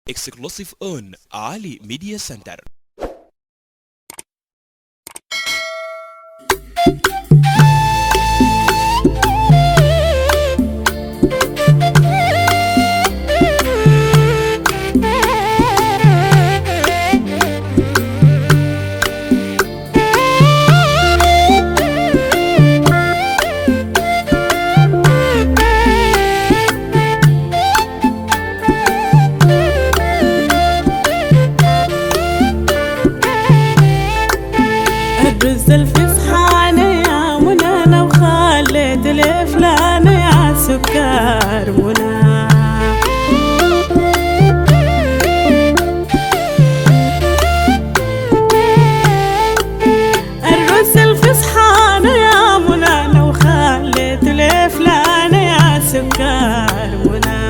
exclusive on Ali Media Center. الرز الفصحان يا منى انا وخليت الفلان يا سكر منى. الرز الفصحان يا منى انا وخليت الفلان يا سكر منى.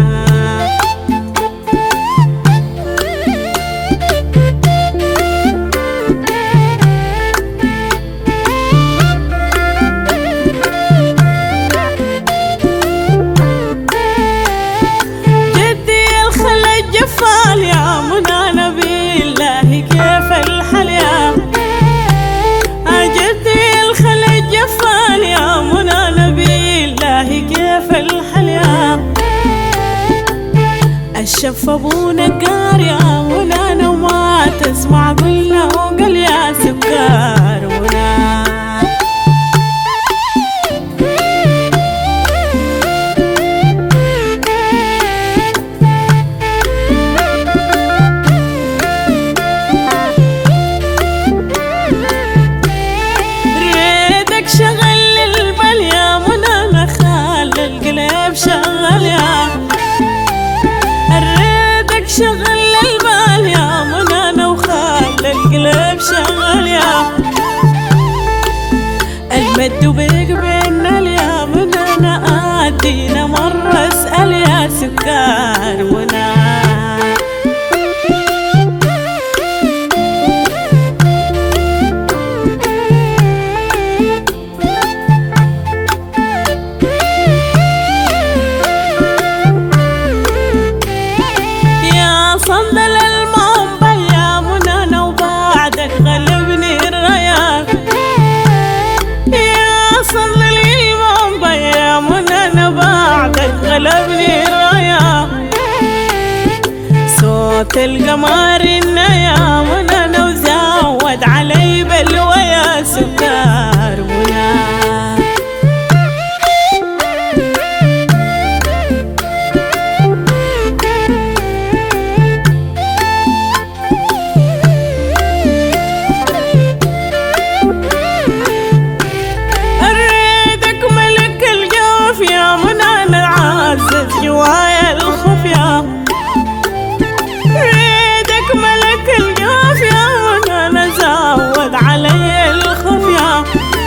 يا منى نبي الله كيف الحال يا جدي الخلج جفال يا منى نبي الله كيف الحال يا الشف ابو نقار يا منى انا وما تسمع قلنا وقل يا سكر منى. شغل يا الريدك شغل البال يا منى انا وخال القلب شغل يا المد وبيق بينا يا منى انا ادينا مرة اسأل يا سكر منى. صندل المنبع يا منى انا وبعدك غلبني الرياض يا صندل المنبع يا منى انا بعدك غلبني الرياض صوت القمر يا منى انا وزود علي بلوى يا سكر منى. يا منى انا عازز جوايا الخفيا ريدك ملك الجوف يا منى انا زود علي الخفيا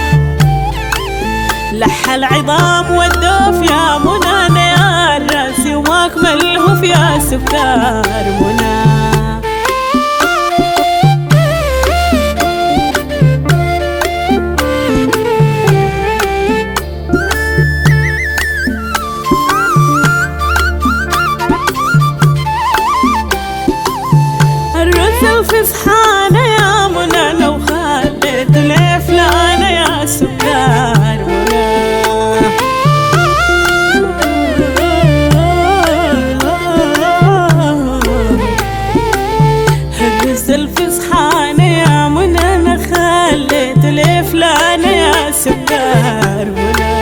لح العظام والدوف يا منى انا يا راسي واكمل هف يا سكر منى. الفصحان يا منى انا وخليت الفلان يا سكر منى. الرز الفصحان يا منى انا خليت الفلان يا سكر منى.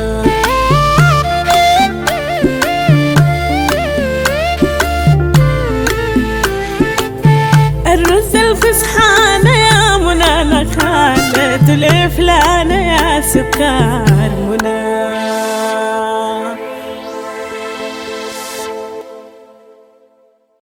الرز الفصحان يا منى انا خليت الفلان يا سكر منى.